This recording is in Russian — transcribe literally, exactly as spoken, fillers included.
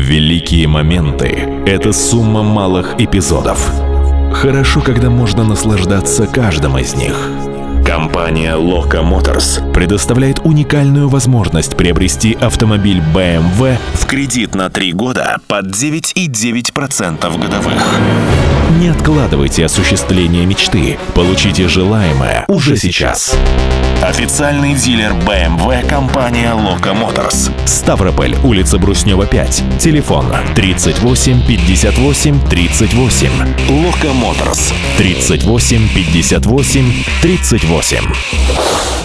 Великие моменты — это сумма малых эпизодов. Хорошо, когда можно наслаждаться каждым из них. Компания Loka Motors предоставляет уникальную возможность приобрести автомобиль бэ эм вэ в кредит на три года под девять целых девять десятых процента годовых. Не откладывайте осуществление мечты. Получите желаемое уже сейчас. Официальный дилер бэ эм вэ компания Loka Motors. Ставрополь, улица Бруснева, пять. Телефон тридцать восемь пятьдесят восемь тридцать восемь. Loka Motors тридцать восемь пятьдесят восемь тридцать восемь.